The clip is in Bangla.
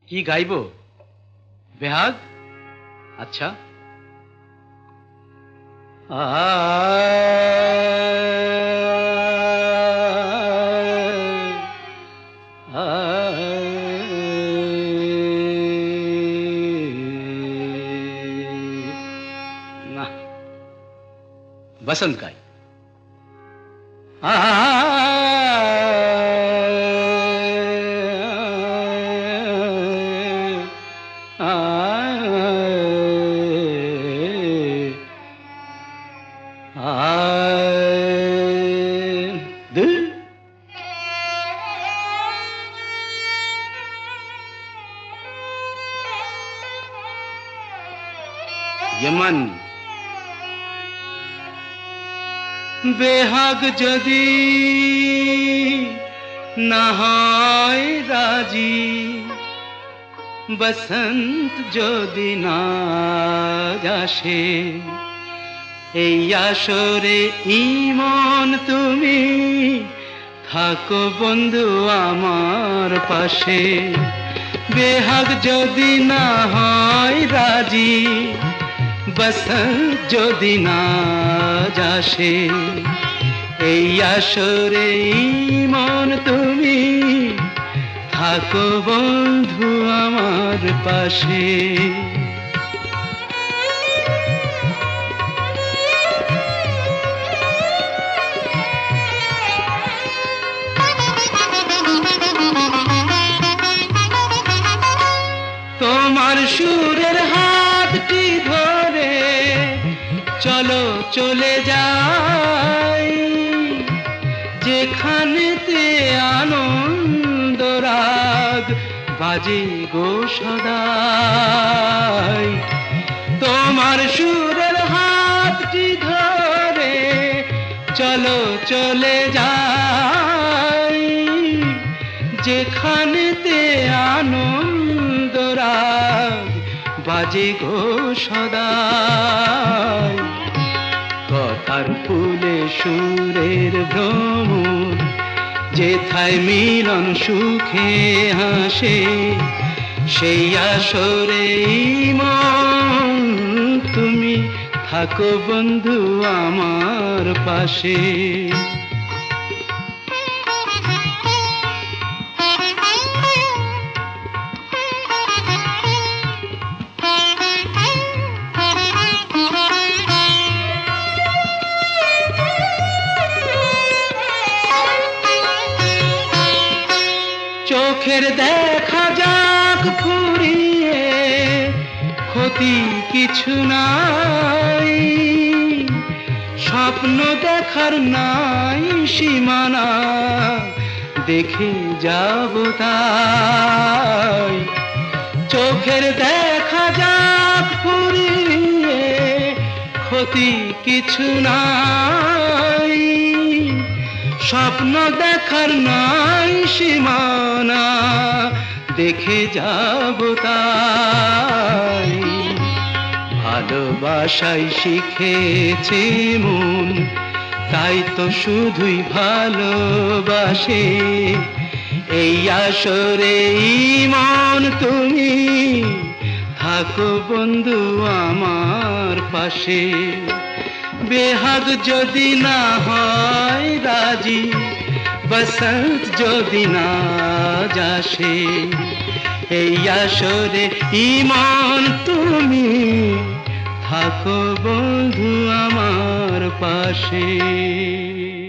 কি গাইবো? বেহাগ? আচ্ছা। না, বসন্ত গাই। यमन बेहाग जदि ना হয় রাজি, বসন্ত যদি না আসে, এই আসরে ইমন তুমি থাকো বন্ধু আমার পাশে। বেহাগ যদি না হয় রাজি, বসন্ত যদি না আসে, এই আসরে ইমন তুমি থাকো বন্ধু আমার পাশে। তোমার সুরের হাতটি ধরে চলো চলে যাই, যেখানেতে আনন্দ রাগ বাজে গো সদাই। তোমার সুরের হাতটি ধরে চলো চলে যাই, যেখানেতে আনন্দ রাগ বাজে গো সদাই। কথার ফুলে সুরের ভ্রমর, যেথায় মিলন সুখে হাসে, সেই আসরে মন তুমি থাকো বন্ধু আমার পাশে। চোখের দেখা যাক ফুরিয়ে, ক্ষতি কিছু নাই, স্বপ্ন দেখার নাই সীমানা, দেখে যাব তাই। চোখের দেখা যাক ফুরিয়ে, ক্ষতি কিছু নাই, স্বপ্ন দেখার নাই সীমানা, দেখে যাব তাই। ভালোবাসাই শিখেছে মন, তাই তো শুধুই ভালোবাসে, এই আসরে মন তুমি থাকো বন্ধু আমার পাশে। বেহাগ যদি না হয় রাজি, বসন্ত যদি না আসে, এই আসরে ইমন তুমি থাকো বন্ধু আমার পাশে।